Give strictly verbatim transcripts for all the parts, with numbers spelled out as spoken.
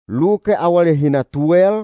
Luke awale hina tuel.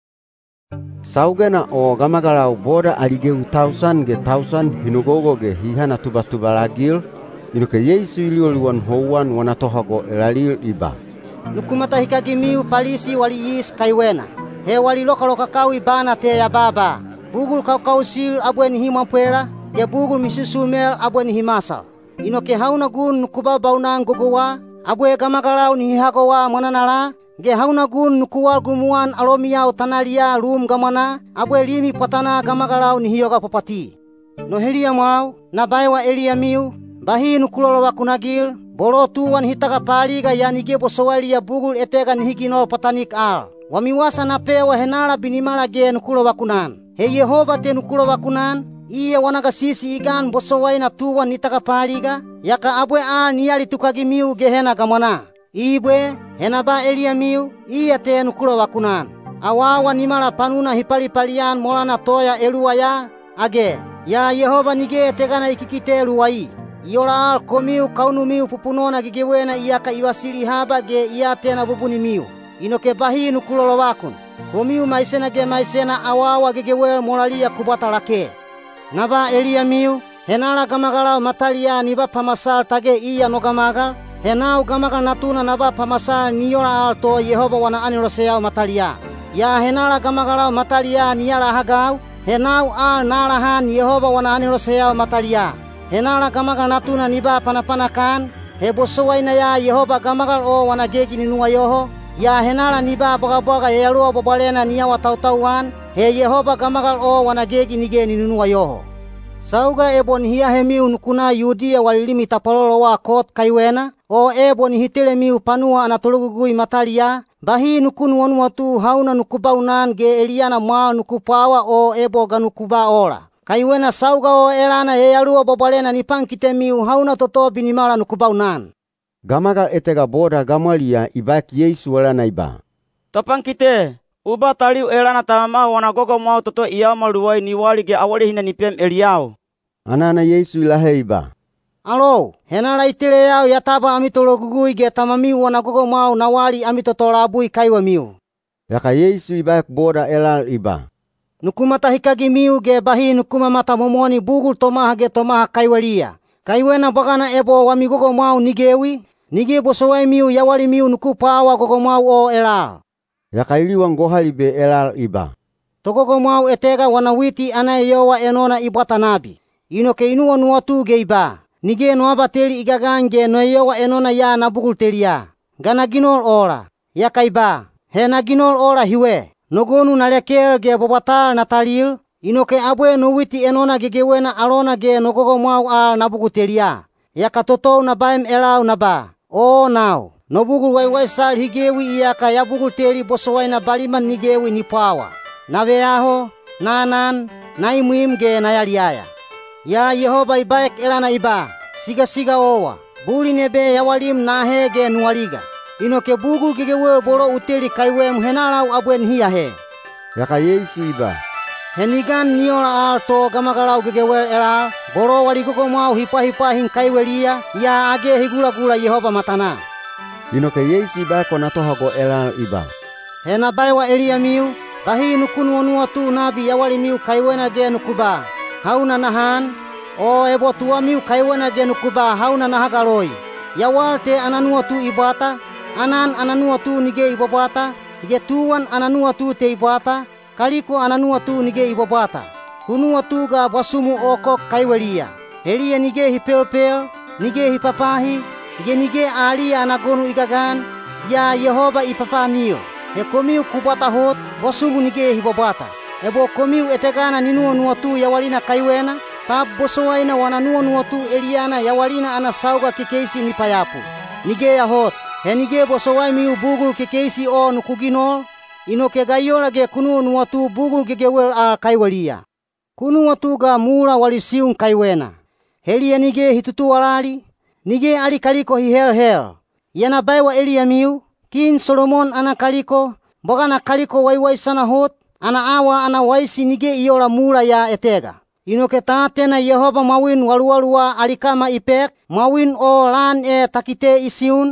Saugena o gamagalau boda alige utausan ge tausan hinugogo ge hihana tuba-tuba lagil. Inuke Yesu ilioliwan houan wanatohago elalil iba. Nukumata hikagi miu palisi wali yis kaiwena. He wali loka-loka kau ibana te ya baba. Bugul kau-kau sil abuen himampwera. Ya bugul misusumel abuen himasal. Inoke hauna gun nukuba baunang gogowa. Abue gamagalau ni hihagowa mananala. Ge hauna gun nukuwal gumuan alomiau tanalia rum gamana. Abue limi patana gamagalau ni hiyoga popati. No helia mau, nabaiwa elia miu. Bahi nukulolo wakunagil. Bolo tuwan hitaka paliga yanige bosowali ya bugul etega nihigino patanik al. Wamiwasa na pewa henala binimala ge nukulo wakunan. He Yehova te nukulo wakunan. Iya wanaga sisi igan bosowai na tuwan nitaka paliga. Yaka abwe al niyali tukagi miu gehena gamana. Ibwe henaba elia miu. Iya te nukulo wakunan. Awawa nimala panuna hipali-palian molana toya eluwaya. Age, ya Yehova nige tegana ikikite luwai. Iola al komiu kaunu miu pupunona gigewena iaka iwasili haba ge iya tena bubuni miu. Inoke bahi nukulolo wakun. Komiu maisena ge maisena awawa gigewel molalia kubata lake. Naba elia miu, henala gamagalau matalia niba pamasal tage iya no gamagal. Henau gamagal natuna naba pamasal niola al to Yehova wana aniloseyau matalia. Ya henala gamagalau matalia niala hagau. Henau al nalahan Yehova wana aniloseyau matalia. Henala gamagal natuna niba panapanakan. He bosowai na ya Yehova gamagal o wanagegi ninua yoho. Ya henala niba boga-boga yelua bobalena niya watau-tauan. He Yehova gamagal o wanagegi nige ninua yoho. Sauga ebon hiya hemiu nukuna Yudia walilimi tapololo wa kot kaiwena. O ebon hitile miu panua anatulugugui matalia. Bahi nukunu wanuatu hauna nukubaunan ge Eliana maa nukupawa o ebo ganukuba ola. Kaiwena sauga o elana e alua bobalena nipankite miu hauna toto binimala nukubaunan. Gamagal etega boda Gamalia ibaki Yesu elana iba. Topankite, uba taliu elana tamama wana gogo mau toto iyau maluwai niwali ge awali hina nipem Eliau. Anana Yesu ilahe iba. Alo, henala itile yau yataba amitolo gugui ge tamamiu wana gogo mau nawali amitoto labui kaiwa miu. Yaka Yesu ibak boda elal iba. Nukumata hikagi miu ge bahi nukuma mata momoni bugul tomaha ge tomaha kaiwalia. Kaiwena bagana ebo wami gogo mau nigewi. Nige bosowai miu yawali miu nukupawa gogo mau o elal. Yaka iliwang gohali be elal iba. Togogo mau etega wanawiti anaye yowa enona ibata nabi. Inoke inuwa nuwatu ge iba. Nige noaba teli igagange no yowa enona ya nabugul telia. Gana ginol ola. Yaka iba. Hena ginol ola hiwe. Nogonu nalekel ge bobatal natalil. Inoke abwe nuwiti enona gegewena alona ge nogogo mau al nabugu telia. Yaka totou na baem elau na ba. O nau. Nobugul waiwai sal higewi iyaka yabugul teli bosowai na baliman nigewi nipawa. Naveaho, nanan, naimuim ge nayaliaya. Ya Yehova ibaek elana iba. Siga-siga owa. Buli nebe yawalim nahe ge nualiga. Inoke bugul gegewe bolo uteli kaiwem henalau abuen hiyahe. Yaka Yesu iba. Henigan niola al to gamagalau gegewel elal. Bolo wali gogo mau hipa-hipahin kaiwelia. Ya age higula-gula Yehova matana. Inoke Yesu iba konatohago elal iba. Hena baiwa elia miu. Bahi nukunu onuatu nabi yawali miu kaiwena ge nukuba. Hauna nahan. O ebo tua miu kaiwena ge nukuba hauna nahagaloi. Yawal te ananuatu ibata. Anan ananuatu nige ibabata. Ge tuwan ananuatu te ibata. Kaliko ananuatu nige ibabata. Kunuatu ga basumu okok kaiwelia. Helia nige hipel-pel. Nige hipapahi. Ge nige alia anagonu igagan. Ya Yehova ipapanio. He komiu kubata hot. Basumu nige hibabata. Ebo komiu etegana ninuo nuatu yawalina kaiwena. Tab bosowaina wananuo nuatu Eliana yawalina ana sauga kekeisi nipayapu. Nige ya hot. He nige bosowai miu bugul kekeisi o nukuginol. Inoke gayola ge kunu nuatu bugul gegewel al kaiwalia. Kunu watu ga mula walisiung kaiwena. Helia nige hitutu walali. Nige ali kaliko hi hel hel. Yana baiwa Elia miu. Kin Solomon ana kaliko. Bogana kaliko waiwai sana hot. Ana awa ana waisi nige iola mula ya etega. Inoke tatena Yehova mawin waluwalua alikama ipek. Mawin o lan e takite isiun.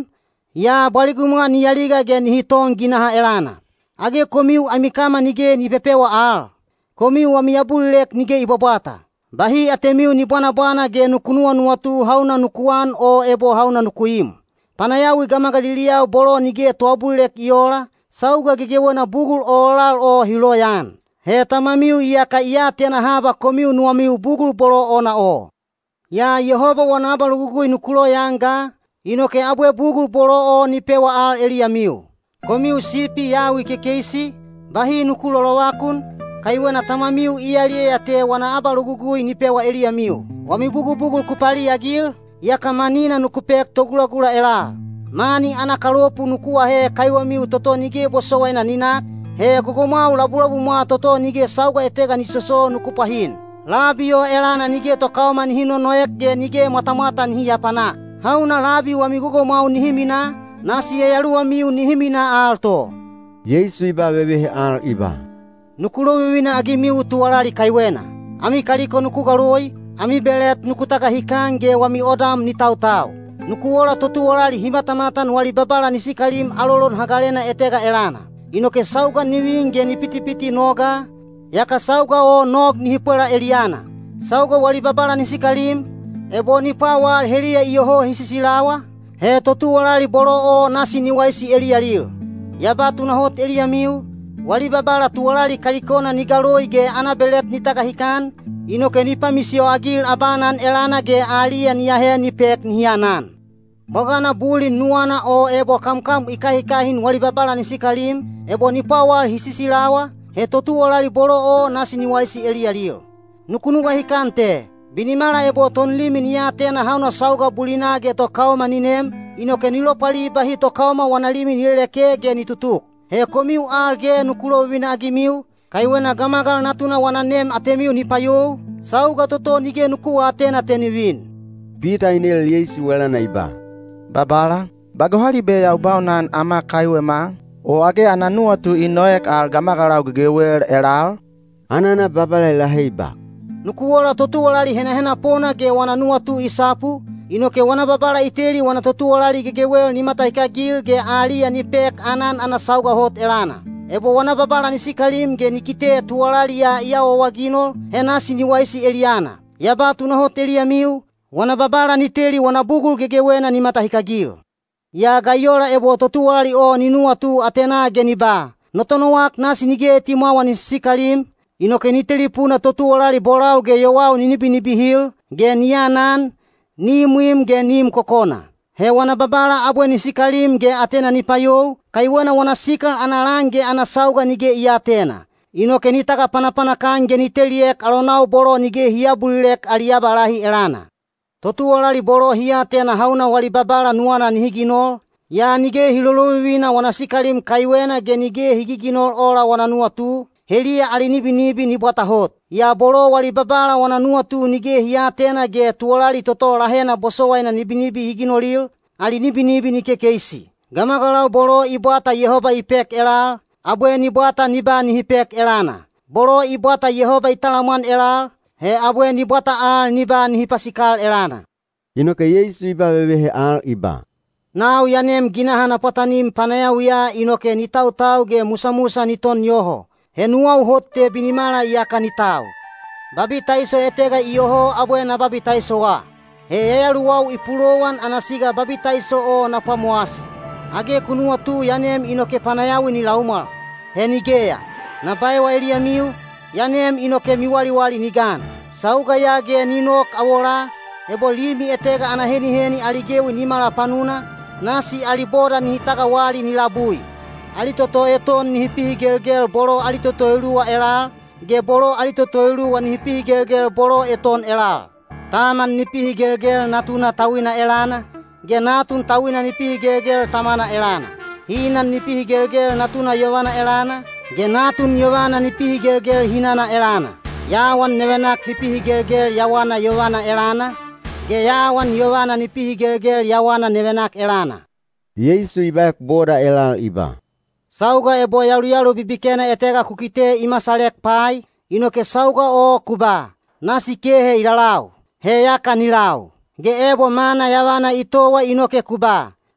Ya balikumwa ni yaliga ge ni hitong ginaha elana. Age komiu amikama nige ni pepewa al. Komiu amiabulek nige ibabata. Bahi atemiu ni bwana-bwana ge nukunua nuatu hauna nukuan o ebo hauna nukuim. Panayawi gama Galilea bolo nige toabulek iola. Sauga gegewena bugul olal o hiloyan. He tamamiu iya ka iya tena haba komiu nuamiu bugul bolo ona o. Ya Yehova wanaba lugugui nukulo yanga. Inoke abwe bugul bolo o nipewa al Eliamiu. Komiu sipi yawi kekeisi. Bahi nukulo lawakun. Kaiwena tamamiu iya liye yate wana aba lugugui nipewa Eliamiu. Wami bugul-bugul kupali yagil. Yaka manina nukupek togula-gula elal. Mani anakalopu nukuwa he kaiwamiu toto nige bosowa ina ninak. He kugomau labu-labu mua toto nige sauga etega nisoso nukupahin. Labio elana nige tokaoma nihino noek ge nige mata-mata nihiya panak. Hauna labi wami kugomau nihimina. Nasi yayaluwa miu nihimina alto. Yesu iba wewehe al iba. Nukulo wiwina agi miu tuwalali kaiwena. Ami kaliko nukugaloi. Ami belet nukutaka hikange wami odam ni tau-tau. Nukuola totuolali himatamatan wali babala nisikalim alolon hagalena etega elana. Inoke sauga niwinge ni piti-piti noga. Yaka sauga o nog nihipwela Eliana. Sauga wali babala nisikalim. Ebo ni pawal helia iyoho hisisilawa. He totuolali bolo o nasi niwaisi Elialil. Yabatu nahot Eliamiu. Wali babala tuolali kalikona nigaloi ge anabelet nitaka hikan. Inoke nipa misio agil abanan elana ge alia niyahe nipek nihianan. Mogana bulin nuana o ebo kam-kam ikahikahin wali babala nisikalim. Ebo nipawal hisisilawa. He totuolali bolo o nasi niwaisi Elialil. Nukunuga hikante. Binimala ebo tonlimin ya tena hauna sauga bulina ge to kaoma ninem. Inoke nilopali bahi to kaoma wanalimin nileleke ge nitutuk. He komiu al ge nukulo wina agimiu. Kaiwena gamagal natuna wananem atemiu nipayo. Sauga toto nige nukuwa atena teniwin. Pita inel Yesu wala na iba. Babala, bagohali be ya ubaunan ama kaiwe ma. O age ananua tu inoek al gamagalau gegewel elal. Anana babala ilahe iba. Nukuola totuolali hena-hena pona ge wananua tu isapu. Inoke wana babala iteli wana totuolali gegewel ni matahikagil ge alia ni pek anan ana sauga hot elana. Ebo wana babala nisikalim ge nikite tuolali ya iya wawagino henasi niwaisi Eliana. Yabatu na hot Eliamiu. Wana babala niteli wana bugul gegewena ni matahikagil. Ya gayola ebo totuolali o ninua tu atena geniba. Notonowak nasi nige timawa nisikalim. Inoke niteli puna totuolali bolau ge yowau ninibi-nibihil. Ge nianan. Ni muim ge nim kokona. He wana babala abwe nisikalim ge atena nipayo. Kaiwana wana sikal analange anasauga nige iya tena. Inoke nitaka panapana kange niteliek alonau bolo nige hiabulilek aliyabalahi elana. Totuolali bolo hiya tena hauna wali babala nuana nihiginol. Ya nige hiluluwina wana sikalim kaiwena ge nige higiginol ola wana nuatu. Helia alinibi-nibi ni buatahot. Ya bolo wali babala wananua tu nige hiya tena ge tuolali toto lahena bosowaina nibi-nibi higinolil. Alinibi-nibi ni kekeisi. Gamagalau bolo ibuata Yehova ipek elal. Abwe ni buata niba ni hipek elana. Bolo ibuata Yehova italaman elal. He abwe ni buata al niba ni hipasikal elana. Inoke Yesu iba wewehe al iba. Nau yanem ginahana patanim panayawia inoke ni tau-tau ge musa-musa niton yoho. He nuau hotte binimala iya kanitau. Babi taiso etega iyoho abwe na babi taiso wa. He yayaluwau ipulowan anasiga babi taiso o na pamuasi. Age kunua tu yanem inoke panayawi ni laumal. He nigeya. Na baewa Eliamiu. Yanem inoke miwali-wali nigan. Sauga yage ninok awola. Ebo limi etega anaheni-heni aligewi nimala panuna. Nasi aliboda nihitaka wali nilabui. Alitoto eton nihipihi gel-gel bolo alitoto elua elal. Ge bolo alitoto elua nihipihi gel-gel bolo eton elal. Taman nipihi gel-gel natuna tawina elana. Ge natun tawina nipihi gel-gel tamana elana. Hinan nipihi gel-gel natuna yowana elana. Ge natun yowana nipihi gel-gel hinana elana. Yawan newenak nipihi gel-gel yawana yowana elana. Ge yawan yowana nipihi gel-gel yawana newenak elana. Yesu iba boda elal iba. Sauga ebo yalu-yalu bibikena etega kukite imasalek pai. Inoke sauga o kuba. Nasi kehe ilalau. He yaka nilau. Ge ebo mana yawana itowa inoke kuba.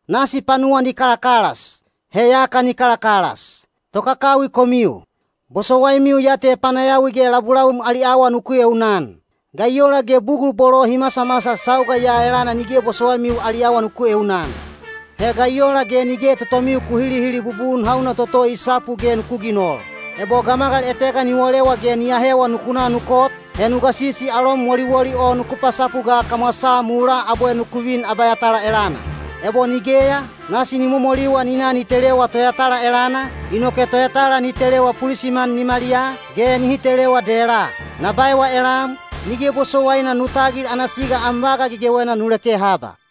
nasi panua ni kalakalas, heyaka ni kalakalas. Toka kawi komiu, bosowai miu yate panayawi ge labulau aliawa nukuye unan. Gayola ge bugul bolo himasa-masa sauga ya elana nige bosowai miu aliawa nukuye unan. He gayola ge nige totomiu kuhili-hili bubun hauna toto isapu ge nukuginol. Ebo gamagal eteka niwolewa ge niyahewa nukuna nukot, he nugasisi alom woli-woli o nukupasapu ga kamasa mula aboe nukuwin abayatala elana. Ebo nigeya, nasi ni momoliwa nina nitelewa toyatala elana, inoke toyatala nitelewa pulisiman ni Maria, ge nihitelewa dela. Nabaiwa elam, nige bosowai na nutagil anasiga ambaga gigewena nuleke haba.